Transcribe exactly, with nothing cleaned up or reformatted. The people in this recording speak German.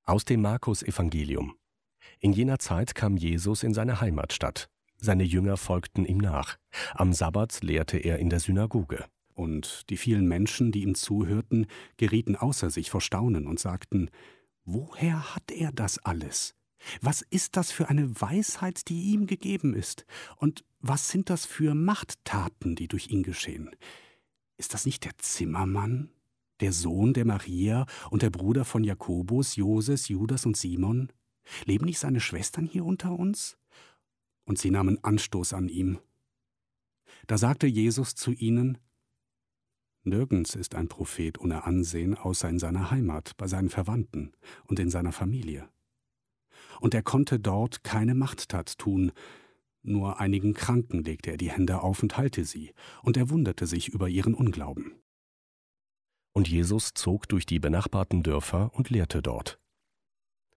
Aus dem Markus-Evangelium. In jener Zeit kam Jesus in seine Heimatstadt. Seine Jünger folgten ihm nach. Am Sabbat lehrte er in der Synagoge. Und die vielen Menschen, die ihm zuhörten, gerieten außer sich vor Staunen und sagten: Woher hat er das alles? Was ist das für eine Weisheit, die ihm gegeben ist? Und was sind das für Machttaten, die durch ihn geschehen? Ist das nicht der Zimmermann, der Sohn der Maria und der Bruder von Jakobus, Joses, Judas und Simon? Leben nicht seine Schwestern hier unter uns? Und sie nahmen Anstoß an ihm. Da sagte Jesus zu ihnen: Nirgends ist ein Prophet ohne Ansehen, außer in seiner Heimat, bei seinen Verwandten und in seiner Familie. Und er konnte dort keine Machttat tun, nur einigen Kranken legte er die Hände auf und heilte sie, und er wunderte sich über ihren Unglauben. Und Jesus zog durch die benachbarten Dörfer und lehrte dort.